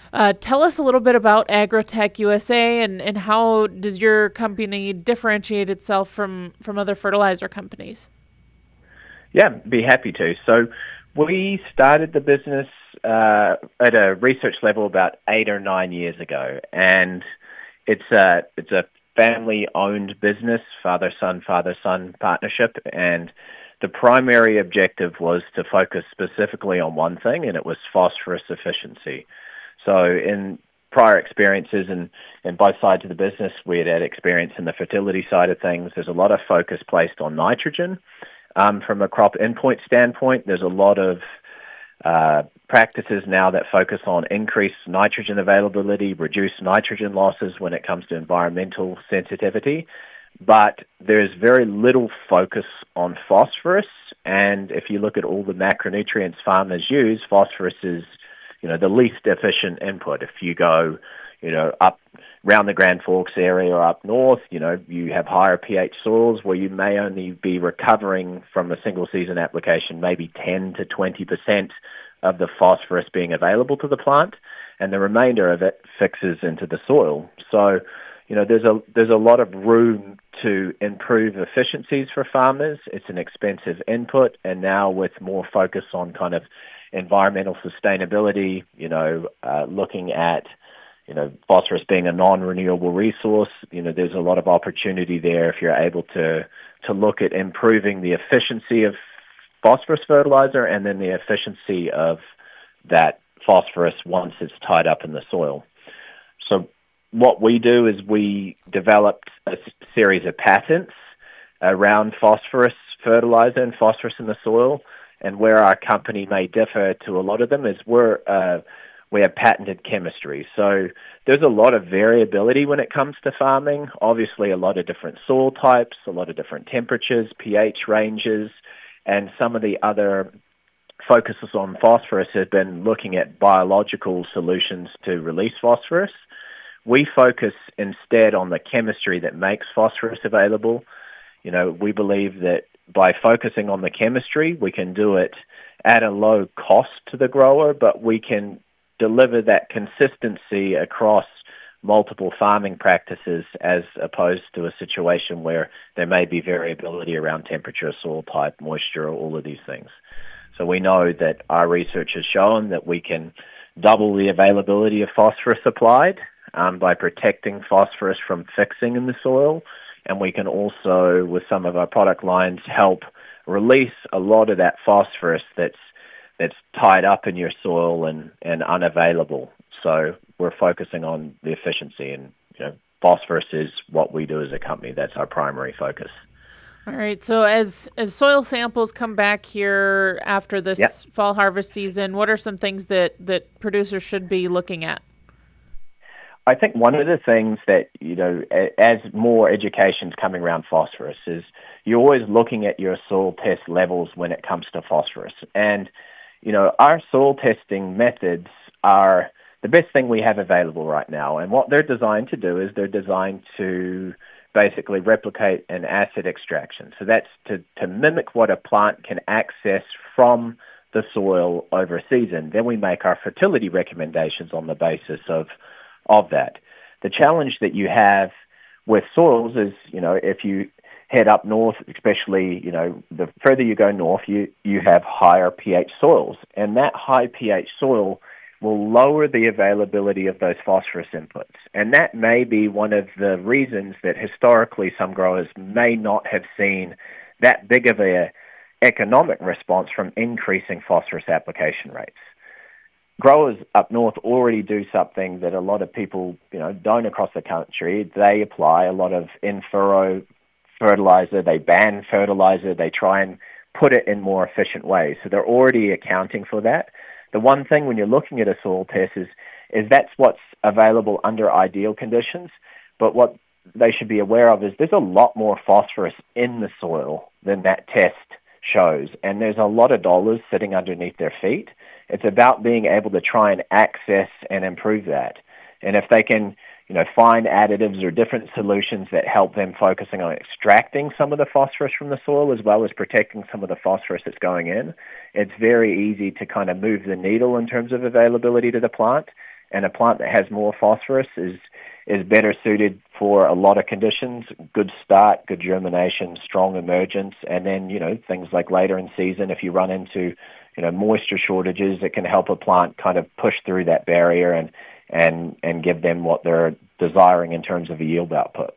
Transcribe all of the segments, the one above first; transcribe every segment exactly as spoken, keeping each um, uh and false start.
Uh, tell us a little bit about Agrotech U S A and, and how does your company differentiate itself from, from other fertilizer companies? Yeah, be happy to. So we started the business uh, at a research level about eight or nine years ago, and it's a it's a family-owned business, father-son, father-son partnership, and the primary objective was to focus specifically on one thing, and it was phosphorus efficiency. So in prior experiences and in both sides of the business, we had had experience in the fertility side of things. There's a lot of focus placed on nitrogen. Um, from a crop endpoint standpoint, there's a lot of uh, practices now that focus on increased nitrogen availability, reduced nitrogen losses when it comes to environmental sensitivity. But there's very little focus on phosphorus. And if you look at all the macronutrients farmers use, phosphorus is, you know, the least efficient input. If you go, you know, up around the Grand Forks area or up north, you know, you have higher pH soils where you may only be recovering from a single season application maybe ten to twenty percent of the phosphorus being available to the plant, and the remainder of it fixes into the soil. So, you know, there's a there's a lot of room to improve efficiencies for farmers. It's an expensive input, and now with more focus on kind of environmental sustainability, you know, uh, looking at you know, phosphorus being a non-renewable resource, you know, there's a lot of opportunity there if you're able to to look at improving the efficiency of phosphorus fertilizer and then the efficiency of that phosphorus once it's tied up in the soil. So what we do is we developed a series of patents around phosphorus fertilizer and phosphorus in the soil, and where our company may differ to a lot of them is we're uh, we have patented chemistry. So there's a lot of variability when it comes to farming. Obviously, a lot of different soil types, a lot of different temperatures, pH ranges, and some of the other focuses on phosphorus have been looking at biological solutions to release phosphorus. We focus instead on the chemistry that makes phosphorus available. You know, we believe that by focusing on the chemistry, we can do it at a low cost to the grower, but we can deliver that consistency across multiple farming practices as opposed to a situation where there may be variability around temperature, soil type, moisture, all of these things. So we know that our research has shown that we can double the availability of phosphorus applied um, by protecting phosphorus from fixing in the soil. And we can also, with some of our product lines, help release a lot of that phosphorus that's that's tied up in your soil and, and unavailable. So we're focusing on the efficiency, and you know, phosphorus is what we do as a company. That's our primary focus. All right. So as as soil samples come back here after Yep. this fall harvest season, what are some things that, that producers should be looking at? I think one of the things that, you know, as more education's coming around phosphorus is you're always looking at your soil test levels when it comes to phosphorus. And you know, our soil testing methods are the best thing we have available right now. And what they're designed to do is they're designed to basically replicate an acid extraction. So that's to, to mimic what a plant can access from the soil over a season. Then we make our fertility recommendations on the basis of, of that. The challenge that you have with soils is, you know, if you head up north, especially, you know, the further you go north, you, you have higher pH soils. And that high pH soil will lower the availability of those phosphorus inputs. And that may be one of the reasons that historically some growers may not have seen that big of a economic response from increasing phosphorus application rates. Growers up north already do something that a lot of people, you know, don't across the country. They apply a lot of in-furrow fertilizer, they ban fertilizer, they try and put it in more efficient ways. So they're already accounting for that. The one thing when you're looking at a soil test is, is that's what's available under ideal conditions, but what they should be aware of is there's a lot more phosphorus in the soil than that test shows, and there's a lot of dollars sitting underneath their feet. It's about being able to try and access and improve that. And if they can, you know, find additives or different solutions that help them focusing on extracting some of the phosphorus from the soil as well as protecting some of the phosphorus that's going in, it's very easy to kind of move the needle in terms of availability to the plant. and a plant that has more phosphorus is is better suited for a lot of conditions. Good start, good germination, strong emergence, and then, you know, things like later in season, if you run into, you know, moisture shortages, it can help a plant kind of push through that barrier and and and give them what they're desiring in terms of a yield output.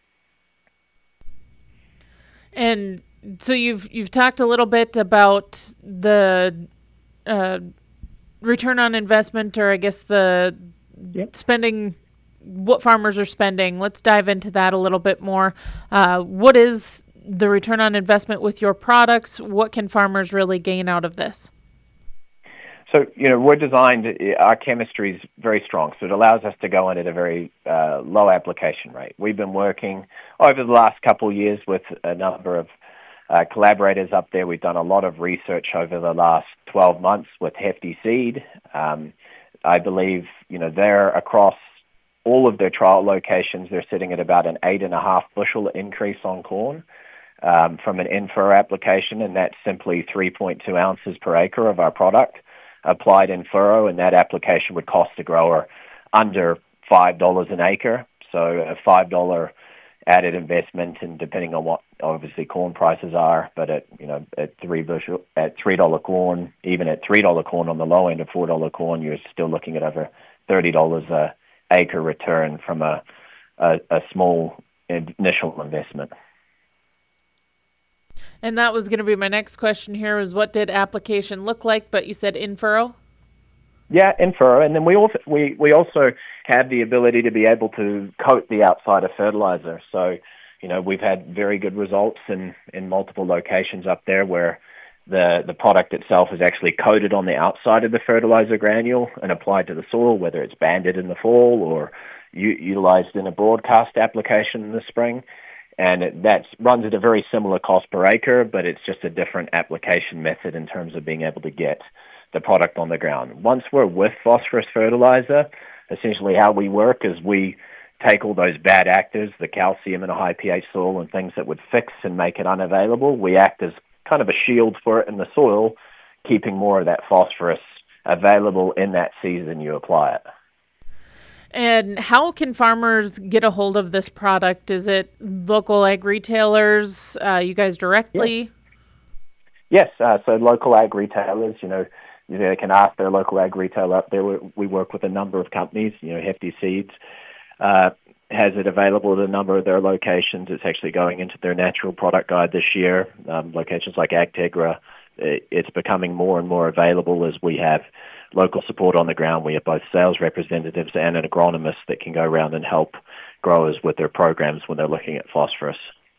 And so you've you've talked a little bit about the uh, return on investment, or I guess the Yep. spending, what farmers are spending. Let's dive into that a little bit more. Uh, what is the return on investment with your products? What can farmers really gain out of this? So, you know, we're designed, our chemistry is very strong, so it allows us to go in at a very uh, low application rate. We've been working over the last couple of years with a number of uh, collaborators up there. We've done a lot of research over the last twelve months with Hefty Seed. Um, I believe, you know, they're across all of their trial locations, they're sitting at about an eight and a half bushel increase on corn um, from an in-furrow application, and that's simply three point two ounces per acre of our product applied in furrow, and that application would cost a grower under five dollars an acre. So a five dollars added investment, and depending on what obviously corn prices are, but at, you know, at three bushel, at three dollars corn, even at three dollars corn on the low end of four dollars corn, you're still looking at over thirty dollars a acre return from a, a, a small initial investment. And that was going to be my next question here, was what did application look like? But you said in furrow? Yeah, in furrow. And then we also, we, we also have the ability to be able to coat the outside of fertilizer. So, you know, we've had very good results in, in multiple locations up there where the, the product itself is actually coated on the outside of the fertilizer granule and applied to the soil, whether it's banded in the fall or u- utilized in a broadcast application in the spring. And it, that runs at a very similar cost per acre, but it's just a different application method in terms of being able to get the product on the ground. Once we're with phosphorus fertilizer, essentially how we work is we take all those bad actors, the calcium in a high pH soil and things that would fix and make it unavailable. We act as kind of a shield for it in the soil, keeping more of that phosphorus available in that season you apply it. And how can farmers get a hold of this product? Is it local ag retailers, uh, you guys directly? Yes, yes uh, so local ag retailers, you know, they can ask their local ag retailer up there. We, we work with a number of companies, you know, Hefty Seeds uh, has it available at a number of their locations. It's actually going into their natural product guide this year. Um, locations like AgTegra, it, it's becoming more and more available as we have local support on the ground. We have both sales representatives and an agronomist that can go around and help growers with their programs when they're looking at phosphorus.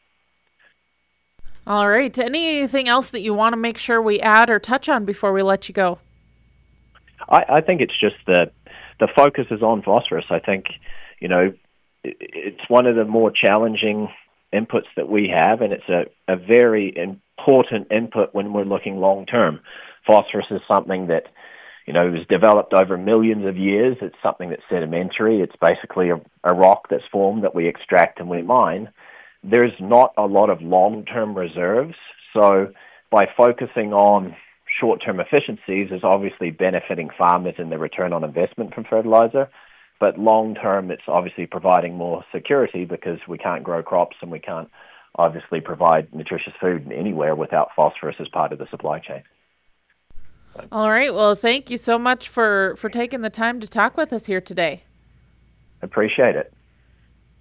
All right. Anything else that you want to make sure we add or touch on before we let you go? I, I think it's just that the focus is on phosphorus. I think, you know, it's one of the more challenging inputs that we have, and it's a, a very important input when we're looking long term. Phosphorus is something that, you know, was developed over millions of years. It's something that's sedimentary. It's basically a, a rock that's formed that we extract and we mine. There's not a lot of long-term reserves. So by focusing on short-term efficiencies is obviously benefiting farmers in the return on investment from fertilizer. But long-term, it's obviously providing more security because we can't grow crops and we can't obviously provide nutritious food anywhere without phosphorus as part of the supply chain. All right. Well, thank you so much for, for taking the time to talk with us here today. Appreciate it.